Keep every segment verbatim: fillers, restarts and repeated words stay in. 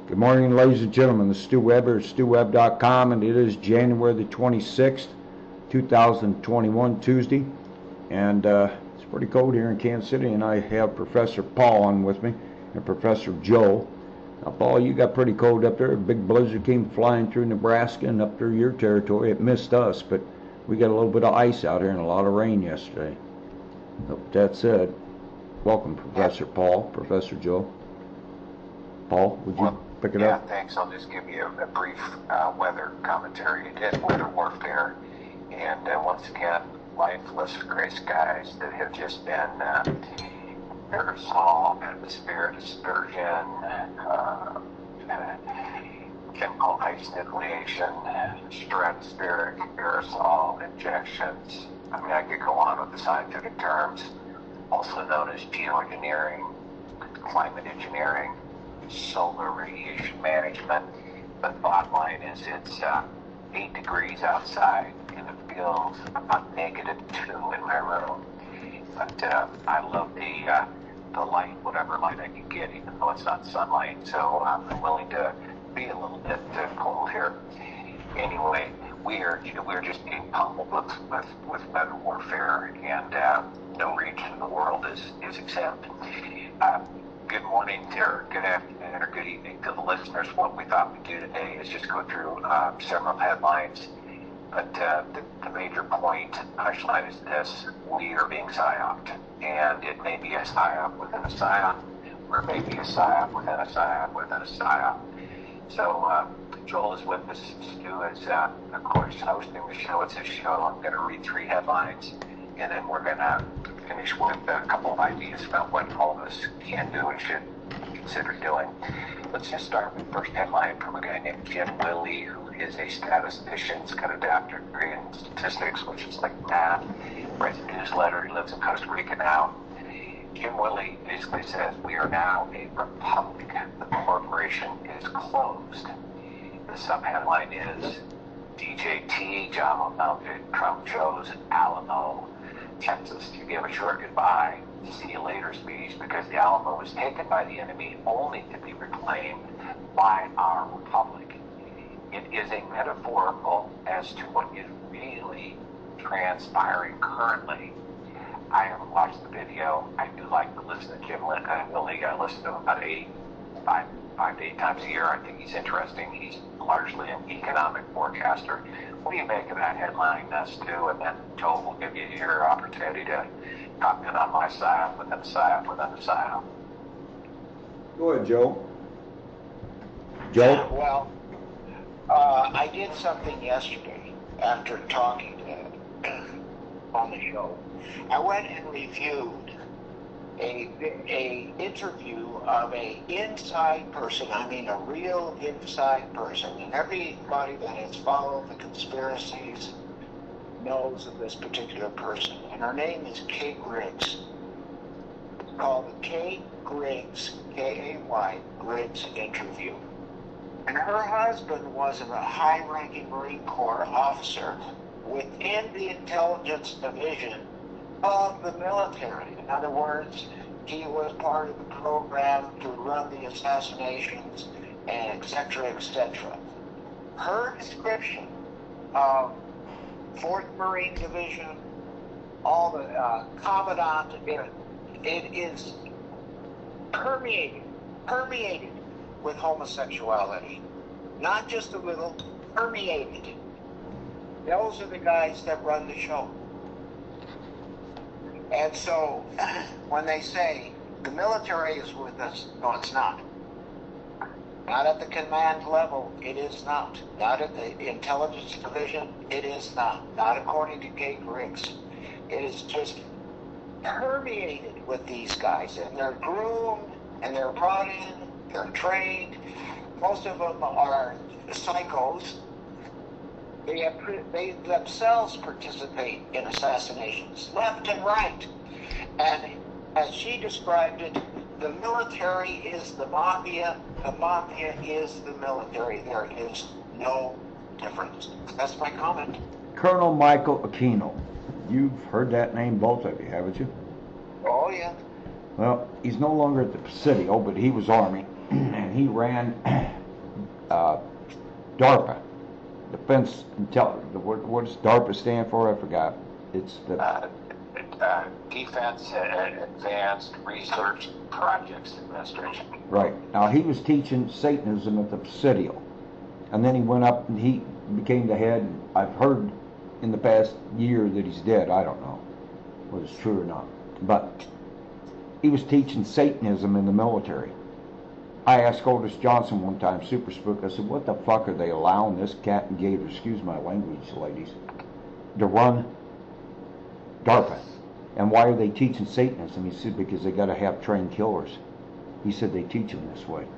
Good morning, ladies and gentlemen. This is Stu Weber at stu web dot com, and it is January the twenty-sixth, two thousand twenty-one, Tuesday. And uh, it's pretty cold here in Kansas City, and I have Professor Paul on with me and Professor Joe. Now, Paul, you got pretty cold up there. A big blizzard came flying through Nebraska and up through your territory. It missed us, but we got a little bit of ice out here and a lot of rain yesterday. But with that said, welcome, Professor Paul, Professor Joe. Paul, would you well, pick it yeah, up? Yeah, thanks. I'll just give you a, a brief uh, weather commentary. It is weather warfare, and uh, once again, lifeless gray skies that have just been uh, aerosol, atmosphere dispersion, uh, chemical ice nucleation, stratospheric aerosol injections. I mean, I could go on with the scientific terms, also known as geoengineering, climate engineering, solar radiation management. But the bottom line is it's uh, eight degrees outside and it feels about negative two in my room. But uh, I love the uh, the light, whatever light I can get, even though it's not sunlight. So um, I'm willing to be a little bit uh, cold here. Anyway, we're we're just being pummeled with with, with weather warfare, and uh, no region in the world is is exempt. Uh, Good morning, or good afternoon, or good evening to the listeners. What we thought we'd do today is just go through uh, several headlines. But uh, the, the major point, punchline is this: we are being psyoped, and it may be a psyop within a psyop, or it may be a psyop within a psyop within a psyop. So uh, Joel is with us. Stu is, uh, of course, hosting the show. It's his show. I'm going to read three headlines, and then we're going to finish with a couple of ideas about what all of us can do and should consider doing. Let's just start with the first headline from a guy named Jim Lilly, who is a statistician. He's got a doctorate degree in statistics, which is like math. He writes a newsletter. He lives in Costa Rica now. Jim Lilly basically says we are now a republic. The corporation is closed. The sub-headline is D J T, John Malkovich, Trump chose Alamo, Texas, to give a short goodbye, see you later speech, because the Alamo was taken by the enemy only to be reclaimed by our republic. It is a metaphorical as to what is really transpiring currently. I haven't watched the video. I do like to listen to Jim Lilly. I listen to him about eight, five, five to eight times a year. I think he's interesting. He's largely an economic forecaster. What do you make of that headline, uh, Stu? And then Joel will give you your opportunity to comment on my side, within the side, within the side. Go ahead, Joe. Joe? Well, uh, I did something yesterday after talking to, on the show. I went and reviewed a, a interview of a inside person, I mean a real inside person, and everybody that has followed the conspiracies knows of this particular person, and her name is Kay Griggs. It's called the Kay Griggs, K A Y, Griggs interview. And her husband was a high-ranking Marine Corps officer within the intelligence division of the military. In other words, he was part of the program to run the assassinations, and et cetera, et cetera. Her description of fourth Marine Division, all the uh, Commandant, it, it is permeated, permeated with homosexuality. Not just a little, permeated. Those are the guys that run the show. And so, when they say the military is with us, no, it's not. Not at the command level, it is not. Not at the intelligence division, it is not. Not according to Kay Griggs. It is just permeated with these guys. And they're groomed, and they're brought in, they're trained. Most of them are psychos. They, have, they themselves participate in assassinations, left and right. And as she described it, the military is the mafia, the mafia is the military. There is no difference. That's my comment. Colonel Michael Aquino. You've heard that name, both of you, haven't you? Oh, yeah. Well, he's no longer at the Presidio, but he was Army, and he ran uh, DARPA, Defense Intel. What, what does DARPA stand for? I forgot. It's the Uh, uh, Defense uh, Advanced Research Projects Administration. right. Now he was teaching Satanism at the Presidio, and then he went up and he became the head. I've heard in the past year that he's dead. I don't know whether it's true or not, but he was teaching Satanism in the military. I asked Otis Johnson one time, Super Spook, I said, what the fuck are they allowing this cat and gator, excuse my language, ladies, to run DARPA? And why are they teaching Satanism? He said, because they got to have trained killers. He said they teach them this way.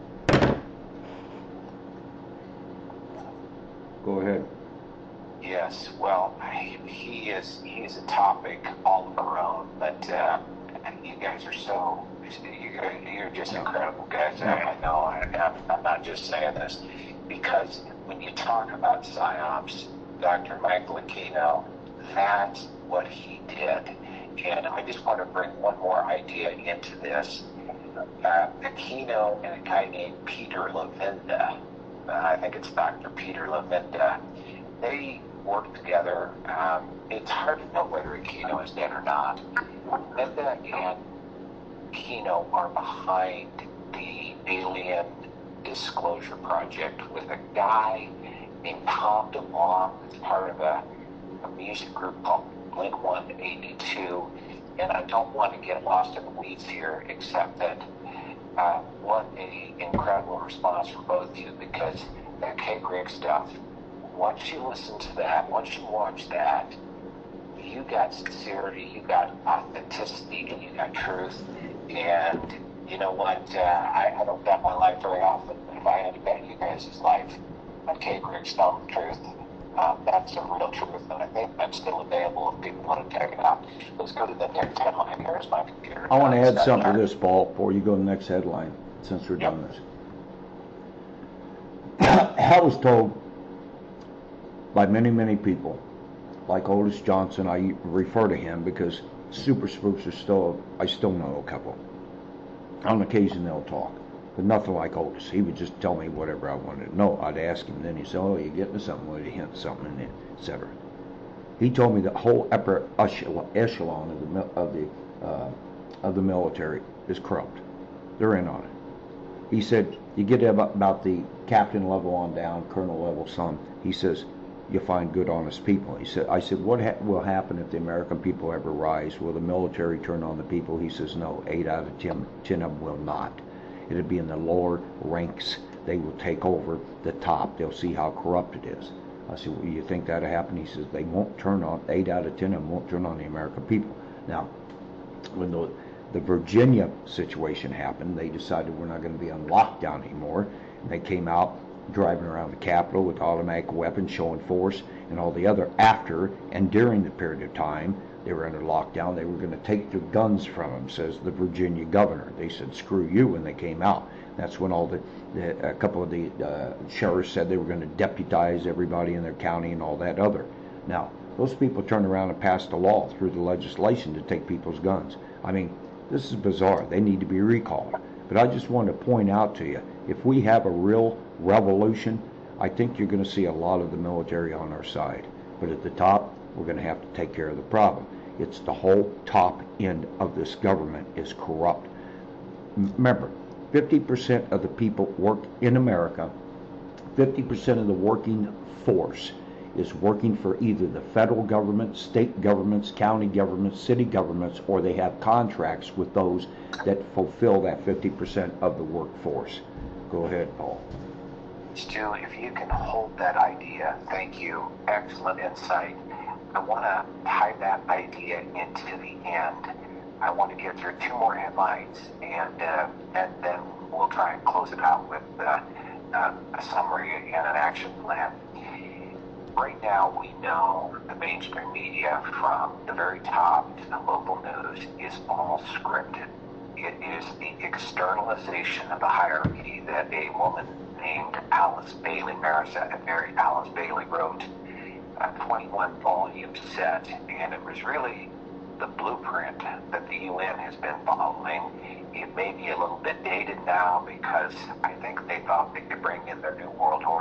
Go ahead. Yes, well, he is he's a topic all of our own, but uh, you guys are so, you're, you're just incredible guys. I, I know, I, I'm, I'm not just saying this, because when you talk about PsyOps, Doctor Michael Aquino, that's what he did. And I just want to bring one more idea into this. Uh, Aquino and a guy named Peter Levenda, uh, I think it's Doctor Peter Levenda, they work together. Um, it's hard to know whether Aquino is dead or not. Levenda and Aquino are behind the Alien Disclosure Project with a guy named Tom DeLonge, who's part of a, a music group called Blink one eighty-two. And I don't want to get lost in the weeds here, except that uh, what a incredible response from both of you, because that K. Greg stuff, once you listen to that, once you watch that, you got sincerity, you got authenticity, and you got truth. And you know what? Uh, I, I don't bet my life very often, but if I had to bet you guys' life on K. Greg Stone Truth, um, that's a real truth, and I think that's still available if people want to check it out. Let's go to the next headline. Here's my computer. I want to add It's something got to this, Paul, before you go to the next headline, since we're Yep. done this. I was told by many, many people, like Otis Johnson, I refer to him because super spooks are still, I still know a couple. On occasion they'll talk, but nothing like Otis. He would just tell me whatever I wanted to know. I'd ask him, then he'd say, oh, you getting to something, would he hint something in it, et cetera. He told me the whole upper echelon of the, of the, uh, of the military is corrupt. They're in on it. He said, you get about the captain level on down, colonel level some, he says, you find good, honest people. He said, I said, what ha- will happen if the American people ever rise? Will the military turn on the people? He says, no, eight out of ten, ten of them will not. It'll be in the lower ranks. They will take over the top. They'll see how corrupt it is. I said, well, you think that'll happen? He says, they won't turn on, eight out of ten of them won't turn on the American people. Now, when the, the Virginia situation happened, they decided we're not going to be on lockdown anymore. And they came out driving around the Capitol with automatic weapons, showing force, and all the other after and during the period of time they were under lockdown. They were going to take their guns from them, says the Virginia governor. They said, screw you, when they came out. That's when all the, the a couple of the uh, sheriffs said they were going to deputize everybody in their county and all that other. Now, those people turned around and passed a law through the legislation to take people's guns. I mean, this is bizarre. They need to be recalled. But I just want to point out to you, if we have a real revolution, I think you're going to see a lot of the military on our side. But at the top, we're going to have to take care of the problem. It's the whole top end of this government is corrupt. Remember, fifty percent of the people work in America, fifty percent of the working force is working for either the federal government, state governments, county governments, city governments, or they have contracts with those that fulfill that fifty percent of the workforce. Go ahead, Paul. Stu, if you can hold that idea, thank you. Excellent insight. I want to tie that idea into the end. I want to get through two more headlines, and uh, and then we'll try and close it out with uh, uh, a summary and an action plan. Right now, we know the mainstream media, from the very top to the local news, is all scripted. It is the externalization of the hierarchy that a woman named Alice Bailey, Marissa and Mary Alice Bailey, wrote a twenty-one volume set, and it was really the blueprint that the U N has been following. It may be a little bit dated now because I think they thought they could bring in their new world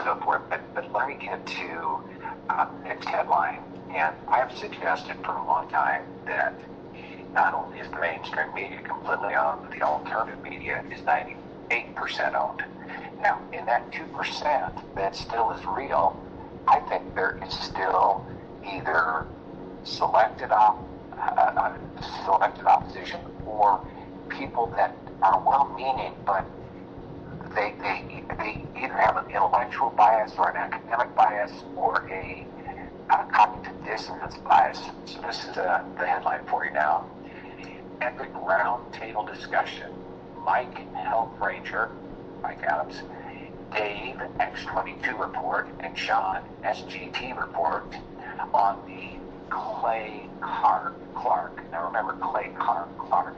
so forth. But, but let me get to uh, the next headline. And I've suggested for a long time that not only is the mainstream media completely owned, but the alternative media is ninety-eight percent owned. Now, in that two percent that still is real, I think there is still either selected op- uh, selected opposition or people that are well-meaning, but they, they, they either have an intellectual bias or an academic bias or a uh, cognitive dissonance bias. So this is uh, the headline for you now. Epic roundtable discussion. Mike Health Ranger, Mike Adams, Dave X twenty-two report, and Sean S G T report on the Clay Clark. Clark. Now remember Clay Clark. Clark.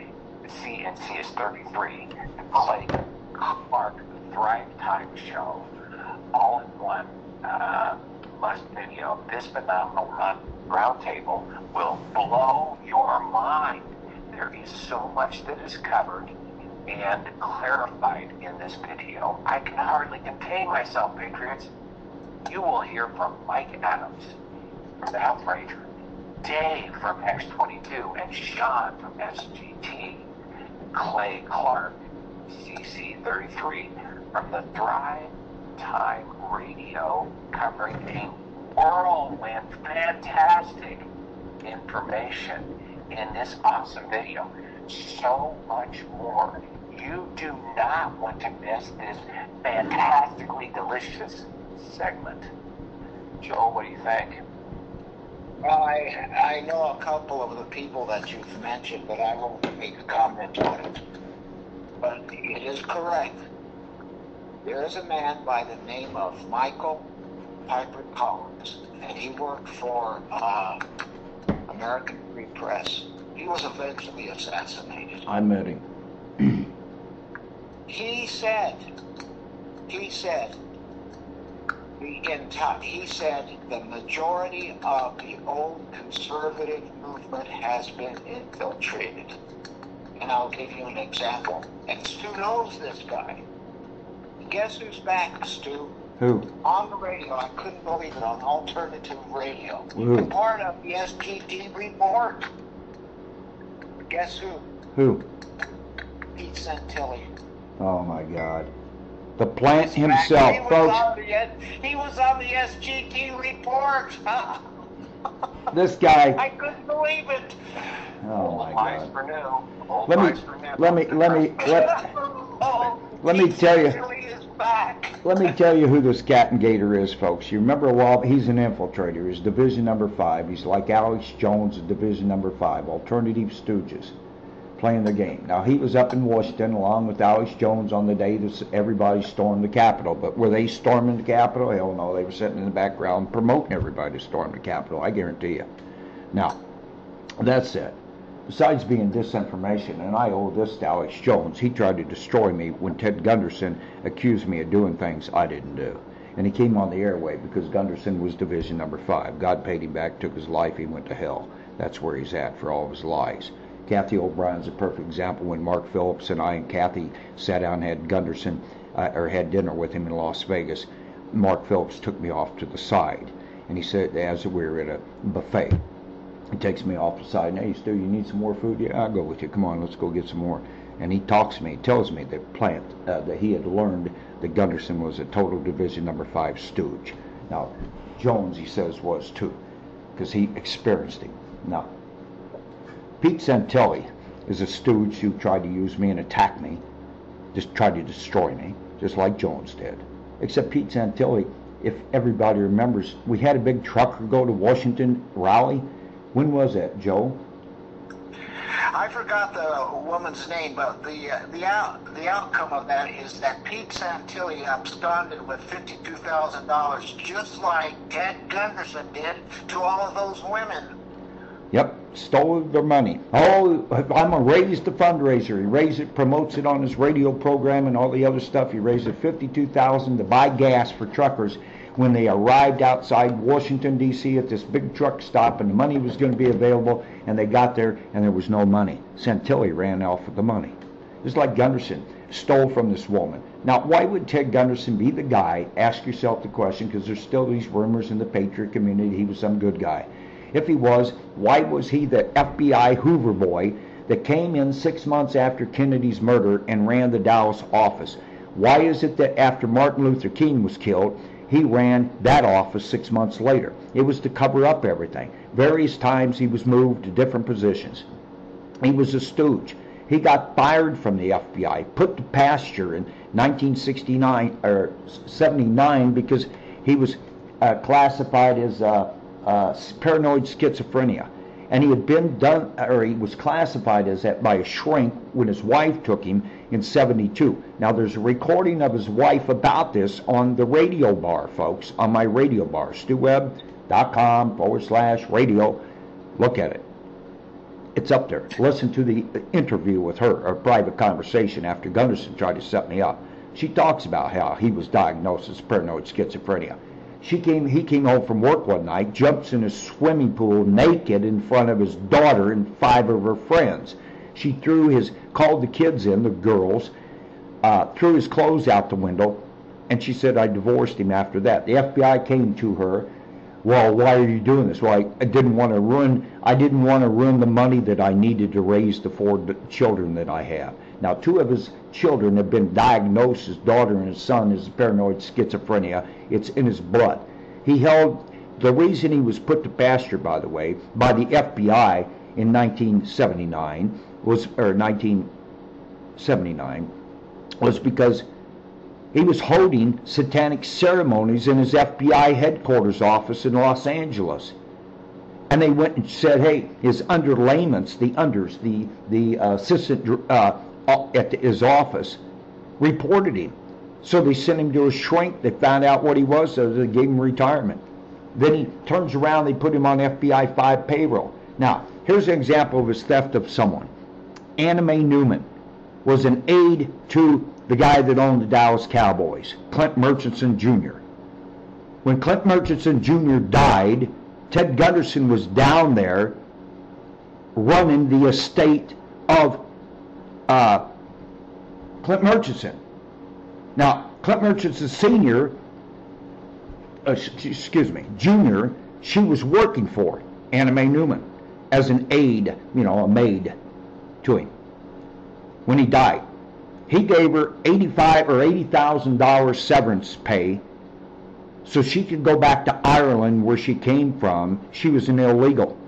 C N C is thirty-three. The Clay Clark Thrive Time Show, all in one uh, must video. This phenomenal roundtable will blow your mind. There is so much that is covered and clarified in this video. I can hardly contain myself, Patriots. You will hear from Mike Adams from the Health Ranger, Dave from X twenty-two, and Sean from S G T, Clay Clark, C C thirty-three, from the Thrive Time Radio, covering a whirlwind, fantastic information in this awesome video. So much more. You do not want to miss this fantastically delicious segment. Joel, what do you think? Well, I, I know a couple of the people that you've mentioned, but I won't make a comment on it. But it is correct. There is a man by the name of Michael Piper Collins, and he worked for uh, American Free Press. He was eventually assassinated. I met him. He said, he said, the entire, he said the majority of the old conservative movement has been infiltrated. And I'll give you an example. And Stu knows this guy. Guess who's back, Stu? Who? On the radio. I couldn't believe it. On alternative radio. Who? And part of the S G T report. Guess who? Who? Pete Santilli. Oh my God. The plant He was himself, folks. on the, he was on the S G T report. This guy. I couldn't believe it. Oh my Lies God. for new. Old Let me, lies for new. let me, let me, let, Oh, let me Pete tell you. Santilli is back. let me tell you who this Cat and Gator is, folks. You remember a while, he's an infiltrator. He's division number five. He's like Alex Jones, division number five. Alternative Stooges playing the game. Now, he was up in Washington along with Alex Jones on the day that everybody stormed the Capitol. But were they storming the Capitol? Hell no. They were sitting in the background promoting everybody to storm the Capitol, I guarantee you. Now, that said, besides being disinformation, and I owe this to Alex Jones, he tried to destroy me when Ted Gunderson accused me of doing things I didn't do. And he came on the airway because Gunderson was division number five. God paid him back, took his life, he went to hell. That's where he's at for all of his lies. Kathy O'Brien's a perfect example. When Mark Phillips and I and Kathy sat down and had Gunderson, uh, or had dinner with him in Las Vegas, Mark Phillips took me off to the side. And he said, as we were at a buffet, he takes me off the side. Hey, Stu, you need some more food? Yeah, I'll go with you. Come on, let's go get some more. And he talks to me, he tells me that plant, uh, that he had learned that Gunderson was a total division number five stooge. Now, Jones, he says, was too, because he experienced him. Now, Pete Santilli is a stooge who tried to use me and attack me, just tried to destroy me, just like Jones did. Except Pete Santilli, if everybody remembers, we had a big trucker go to Washington rally. When was that, Joe? I forgot the woman's name, but the uh, the out the outcome of that is that Pete Santilli absconded with fifty-two thousand dollars, just like Ted Gunderson did to all of those women. Yep, stole their money. Oh, I'm gonna raise the fundraiser. He raised it, promotes it on his radio program and all the other stuff. He raised it fifty-two thousand dollars to buy gas for truckers when they arrived outside Washington, D C at this big truck stop, and the money was going to be available, and they got there and there was no money. Santilli ran off with the money. It's like Gunderson stole from this woman. Now, why would Ted Gunderson be the guy? Ask yourself the question, because there's still these rumors in the Patriot community he was some good guy. If he was, why was he the F B I Hoover boy that came in six months after Kennedy's murder and ran the Dallas office? Why is it that after Martin Luther King was killed, he ran that office six months later? It was to cover up everything. Various times he was moved to different positions. He was a stooge. He got fired from the F B I, put to pasture in nineteen sixty-nine or seventy-nine because he was uh, classified as uh, uh, paranoid schizophrenia, and he had been done, or he was classified as that by a shrink when his wife took him in seventy-two. Now there's a recording of his wife about this on the radio bar, folks, on my radio bar, stewweb.com forward slash radio. Look at it. It's up there. Listen to the interview with her, a private conversation after Gunderson tried to set me up. She talks about how he was diagnosed as paranoid schizophrenia. She came, he came home from work one night, jumps in a swimming pool naked in front of his daughter and five of her friends. She threw his, called the kids in, the girls, uh, threw his clothes out the window, and she said, I divorced him after that. The F B I came to her. Well, why are you doing this? Well, I, I didn't want to ruin. I didn't want to ruin the money that I needed to raise the four d- children that I have. Now, two of his children have been diagnosed. His daughter and his son is paranoid schizophrenia. It's in his blood. He held the reason he was put to pasture, by the way, by the F B I in nineteen seventy-nine was or nineteen seventy-nine was because he was holding satanic ceremonies in his F B I headquarters office in Los Angeles. And they went and said, hey, his underlayments, the unders, the, the uh, assistant uh, at his office, reported him. So they sent him to a shrink. They found out what he was, so they gave him retirement. Then he turns around, they put him on F B I five payroll. Now, here's an example of his theft of someone. Anna Mae Newman was an aide to the guy that owned the Dallas Cowboys, Clint Murchison Junior When Clint Murchison Junior died, Ted Gunderson was down there running the estate of uh, Clint Murchison. Now, Clint Murchison Senior, uh, excuse me, Junior, she was working for Anna Mae Newman as an aide, you know, a maid to him when he died. He gave her eighty-five or eighty thousand dollars severance pay, so she could go back to Ireland, where she came from. She was an illegal.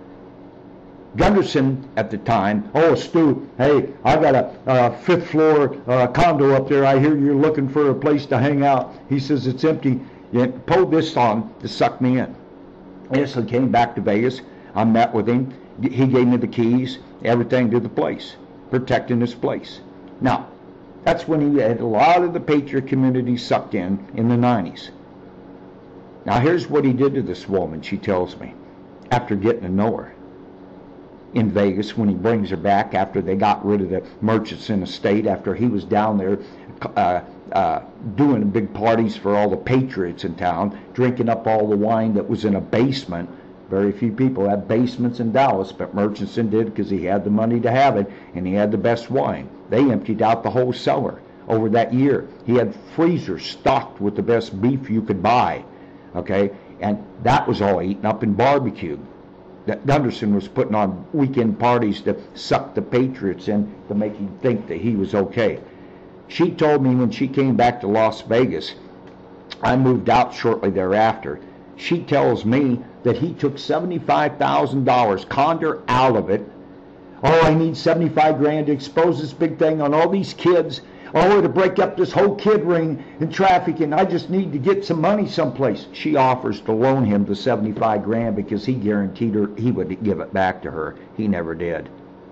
Gunderson at the time, oh Stu, hey, I got a uh, fifth floor uh, condo up there. I hear you're looking for a place to hang out. He says it's empty. You pulled this on to suck me in. Yes, I came back to Vegas. I met with him. He gave me the keys, everything to the place, protecting this place. Now, that's when he had a lot of the Patriot community sucked in in the nineties. Now, here's what he did to this woman, she tells me, after getting to know her in Vegas, when he brings her back after they got rid of the Murchison estate, after he was down there uh, uh, doing big parties for all the Patriots in town, drinking up all the wine that was in a basement. Very few people have basements in Dallas, but Murchison did because he had the money to have it, and he had the best wine. They emptied out the whole cellar over that year. He had freezers stocked with the best beef you could buy, okay? And that was all eaten up and barbecued. That Gunderson was putting on weekend parties to suck the Patriots in to make him think that he was okay. She told me when she came back to Las Vegas, I moved out shortly thereafter. She tells me that he took seventy-five thousand dollars, conned her out of it. Oh, I need seventy-five grand to expose this big thing on all these kids. Oh, to break up this whole kid ring and trafficking. I just need to get some money someplace. She offers to loan him the seventy-five grand because he guaranteed her he would give it back to her. He never did.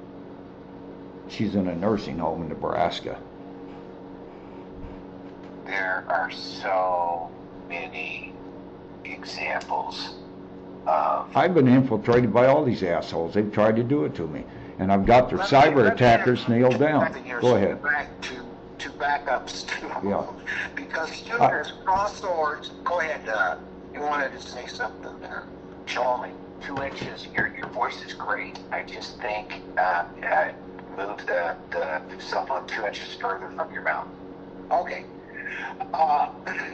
She's in a nursing home in Nebraska. There are so many examples of... I've been infiltrated by all these assholes. They've tried to do it to me. And I've got their Let me- cyber let me attackers interrupt nailed you down. for a second here, Go so ahead. Back to, to back up, Stu. Yeah. Because Stu Uh, has crossed swords. Go ahead, uh, you wanted to say something there. Show me two inches. Your your voice is great. I just think uh, uh, move the, the cell phone two inches further from your mouth. Okay. Uh,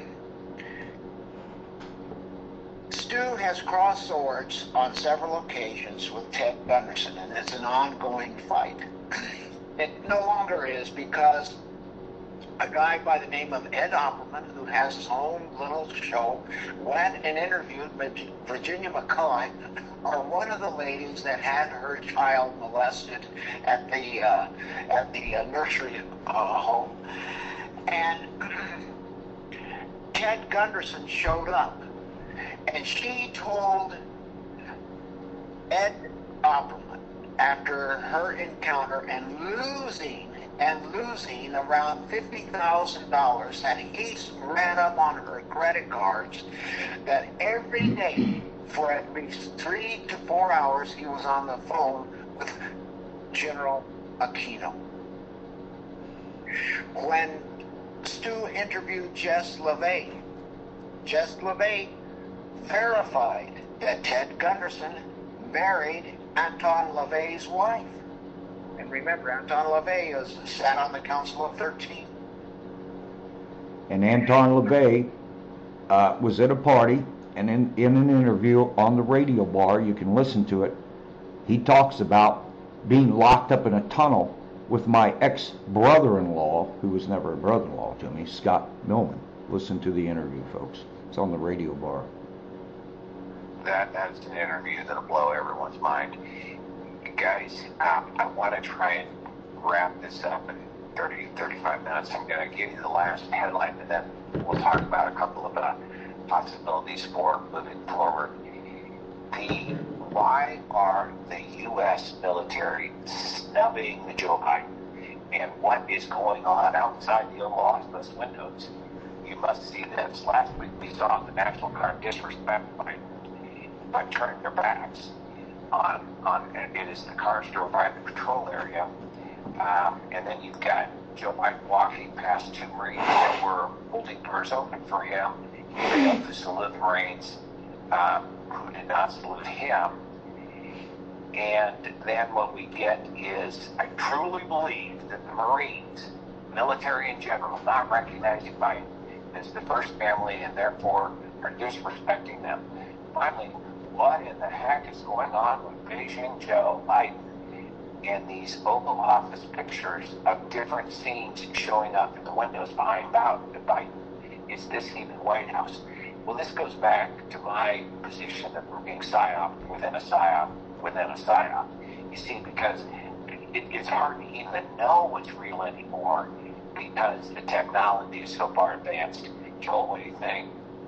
Stu has crossed swords on several occasions with Ted Gunderson, and it's an ongoing fight. It no longer is, because a guy by the name of Ed Opperman, who has his own little show, went and interviewed Virginia McCoy, or one of the ladies that had her child molested at the uh, at the uh, nursery uh, home. And Ted Gunderson showed up, and she told Ed Opperman, after her encounter and losing and losing around fifty thousand dollars that he ran up on her credit cards, that every day for at least three to four hours he was on the phone with General Aquino. When Stu interviewed Jess LeVay, Jess LeVay verified that Ted Gunderson married Anton LaVey's wife. And remember, Anton LaVey is, sat on the Council of thirteen. And Anton LaVey uh, was at a party, and in, in an interview on the radio bar, you can listen to it, he talks about being locked up in a tunnel with my ex-brother-in-law, who was never a brother-in-law to me, Scott Millman. Listen to the interview, folks. It's on the radio bar. That, that's an interview that'll blow everyone's mind. Guys, um, I want to try and wrap this up in thirty, thirty-five minutes. I'm going to give you the last headline, and then we'll talk about a couple of uh, possibilities for moving forward. The why are the U S military snubbing Joe Biden, and what is going on outside the Oval Office windows? You must see this. Last week we saw the National Guard disrespect Biden by turning their backs on, on and it is the cars drove by the patrol area. Um, and then you've got Joe Biden walking past two Marines that were holding doors open for him. He failed to salute Marines um, who did not salute him. And then what we get is, I truly believe that the Marines, military in general, not recognizing Biden as the first family and therefore are disrespecting them. Finally, what in the heck is going on with Beijing Joe Biden and these Oval Office pictures of different scenes showing up in the windows behind Biden? Is this even White House? Well, this goes back to my position that we're being psyoped within a psyop within a psyop. You see, because it, it's hard to even know what's real anymore because the technology is so far advanced. Joel, what do you think?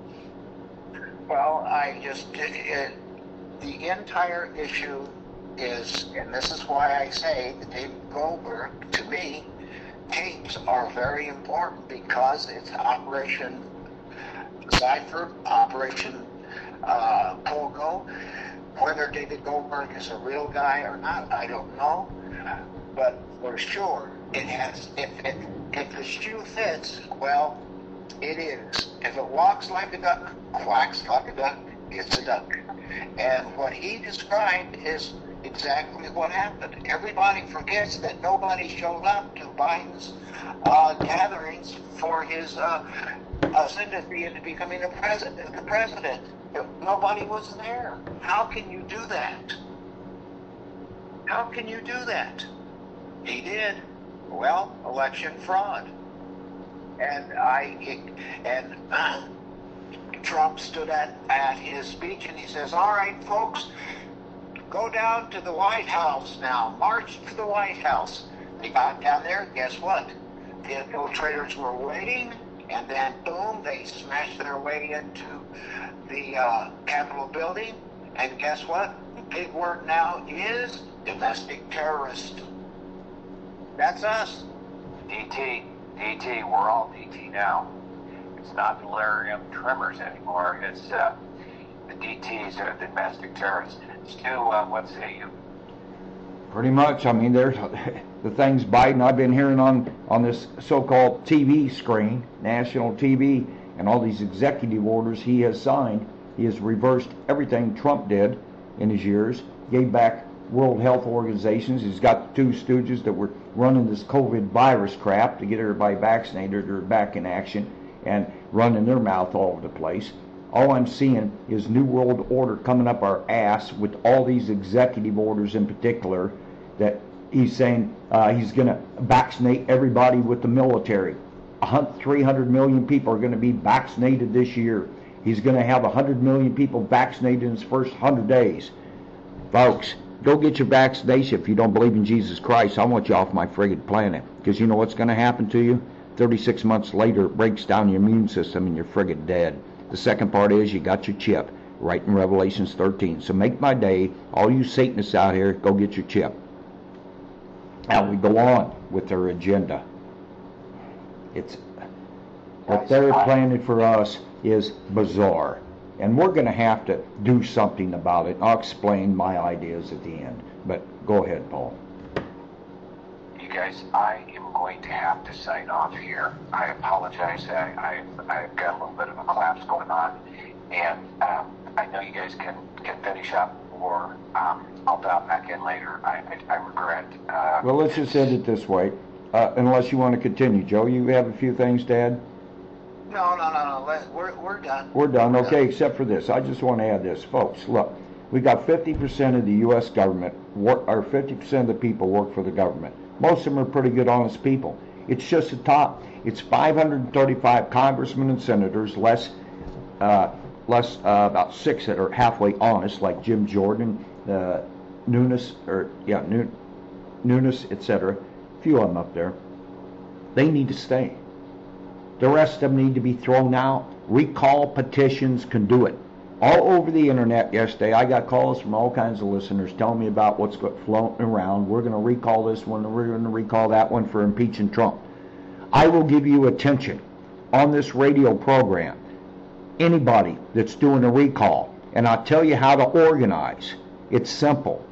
Well, I just, it, it, the entire issue is, and this is why I say that David Goldberg, to me, tapes are very important because it's Operation Cypher, Operation uh, Pogo. Whether David Goldberg is a real guy or not, I don't know. But for sure, it has, if, it, if the shoe fits, well, it is. If it walks like a duck, quacks like a duck, it's a duck. And what he described is exactly what happened. Everybody forgets that nobody showed up to Biden's uh, gatherings for his uh, uh, sympathy into becoming a president. The president. Nobody was there. How can you do that? How can you do that? He did. Well, election fraud. And I and uh, Trump stood at, at his speech and he says, all right, folks, go down to the White House now. March to the White House. They got down there. Guess what? The infiltrators were waiting, and then boom, they smashed their way into the uh, Capitol building. And guess what? The big word now is domestic terrorist. That's us. D T. D T, we're all D T now. It's not delirium tremors anymore. It's uh, the D Ts are the domestic terrorists. Stu, uh, what say you? Pretty much. I mean, there's the things Biden I've been hearing on, on this so-called T V screen, national T V, and all these executive orders he has signed. He has reversed everything Trump did in his years, gave back World Health Organizations. He's got the two stooges that were running this COVID virus crap to get everybody vaccinated or back in action and running their mouth all over the place. All I'm seeing is New World Order coming up our ass with all these executive orders in particular that he's saying uh, he's going to vaccinate everybody with the military. three hundred million people are going to be vaccinated this year. He's going to have one hundred million people vaccinated in his first one hundred days. Folks, go get your vaccination if you don't believe in Jesus Christ. I want you off my friggin' planet. Because you know what's going to happen to you? thirty-six months later, it breaks down your immune system and you're friggin' dead. The second part is you got your chip, right in Revelations thirteen. So make my day. All you Satanists out here, go get your chip. Now we go on with their agenda. It's what they're planning for us is bizarre, and we're going to have to do something about it. I'll explain my ideas at the end, but go ahead, Paul. You guys, I am going to have to sign off here. I apologize. I, I, I've got a little bit of a collapse going on, and um, I know you guys can, can finish up, or um, I'll dial back in later. I, I, I regret. Uh, well, let's just end it this way, uh, unless you want to continue. Joe, you have a few things to add? No, no, no, no. Let, we're we're done. We're done. We're Okay, done. except for this. I just want to add this, folks. Look, we got fifty percent of the U S government, work, or fifty percent of the people work for the government. Most of them are pretty good, honest people. It's just the top. It's five hundred thirty-five congressmen and senators, less, uh, less uh, about six that are halfway honest, like Jim Jordan, uh, Nunes, or yeah, Nunes, et cetera. A few of them up there. They need to stay. The rest of them need to be thrown out. Recall petitions can do it. All over the internet yesterday, I got calls from all kinds of listeners telling me about what's floating around. We're going to recall this one, we're going to recall that one for impeaching Trump. I will give you attention on this radio program. Anybody that's doing a recall, and I'll tell you how to organize. It's simple.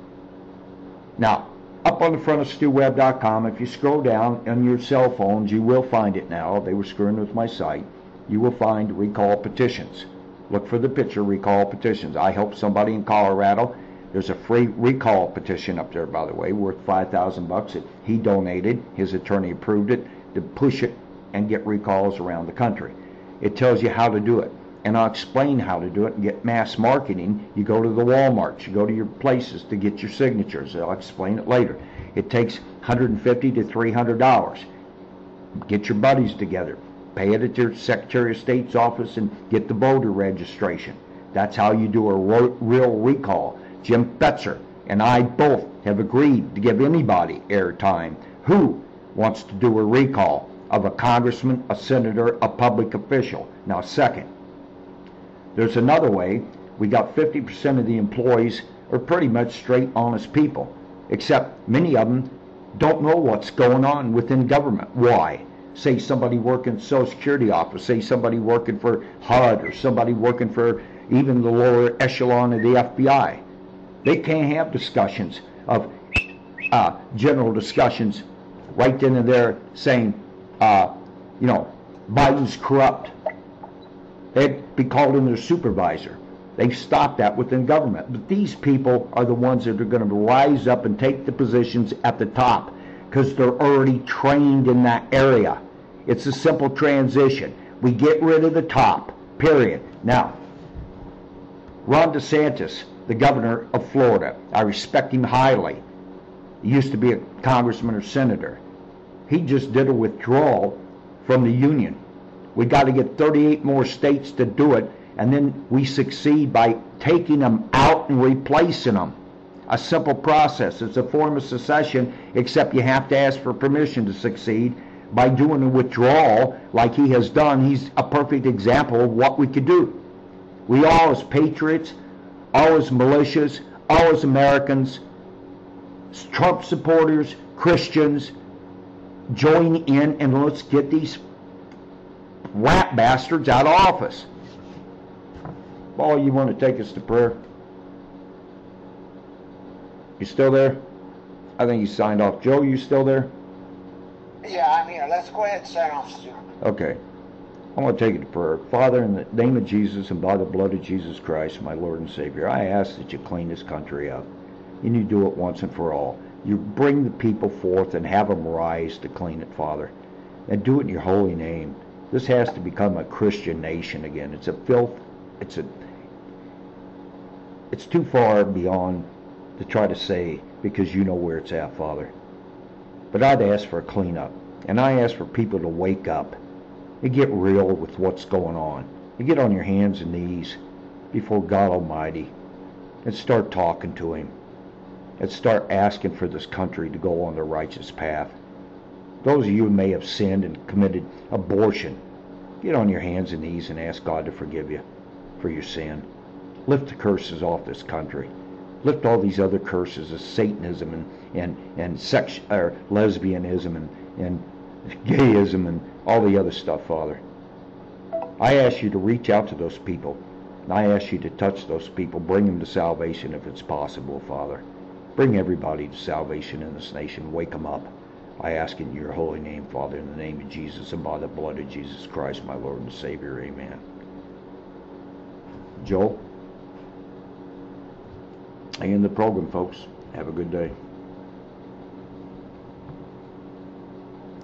Now, up on the front of Stu Webb dot com, if you scroll down on your cell phones, you will find it now. They were screwing with my site. You will find recall petitions. Look for the picture, recall petitions. I helped somebody in Colorado. There's a free recall petition up there, by the way, worth five thousand bucks. He donated. His attorney approved it to push it and get recalls around the country. It tells you how to do it. And I'll explain how to do it and get mass marketing. You go to the Walmarts, you go to your places to get your signatures. I'll explain it later. It takes one hundred fifty to three hundred dollars. Get your buddies together. Pay it at your Secretary of State's office and get the voter registration. That's how you do a ro- real recall. Jim Fetzer and I both have agreed to give anybody airtime who wants to do a recall of a congressman, a senator, a public official. Now, second, there's another way. We got fifty percent of the employees are pretty much straight, honest people, except many of them don't know what's going on within government. Why? Say somebody working Social Security office, say somebody working for H U D, or somebody working for even the lower echelon of the F B I. They can't have discussions of uh, general discussions right then and there saying, uh, you know, Biden's corrupt. They'd be called in their supervisor. They've stopped that within government. But these people are the ones that are going to rise up and take the positions at the top because they're already trained in that area. It's a simple transition. We get rid of the top, period. Now, Ron DeSantis, the governor of Florida, I respect him highly. He used to be a congressman or senator. He just did a withdrawal from the union. We got to get thirty-eight more states to do it, and then we succeed by taking them out and replacing them. A simple process. It's a form of secession, except you have to ask for permission to succeed. By doing a withdrawal like he has done, he's a perfect example of what we could do. We all as patriots, all as militias, all as Americans, Trump supporters, Christians, join in and let's get these rat bastards out of office. Paul, you want to take us to prayer? You still there? I think he signed off. Joe, you still there? Yeah, I'm here. Let's go ahead and sign off, Stu. Okay. I want to take it to prayer. Father, in the name of Jesus and by the blood of Jesus Christ, my Lord and Savior, I ask that you clean this country up. and you do it once and for all. You bring the people forth and have them rise to clean it, Father, and do it in your holy name. This has to become a Christian nation again. It's a filth. It's a. It's too far beyond to try to say, because you know where it's at, Father. But I'd ask for a cleanup, and I ask for people to wake up and get real with what's going on. You get on your hands and knees before God Almighty and start talking to Him, and start asking for this country to go on the righteous path. Those of you who may have sinned and committed abortion, get on your hands and knees and ask God to forgive you for your sin. Lift the curses off this country. Lift all these other curses of Satanism and and and sex or lesbianism and and gayism and all the other stuff, Father. I ask you to reach out to those people. I ask you to touch those people. Bring them to salvation if it's possible, Father. Bring everybody to salvation in this nation. Wake them up. I ask in your holy name, Father, in the name of Jesus and by the blood of Jesus Christ, my Lord and Savior. Amen. Joel? I end the program, folks. Have a good day.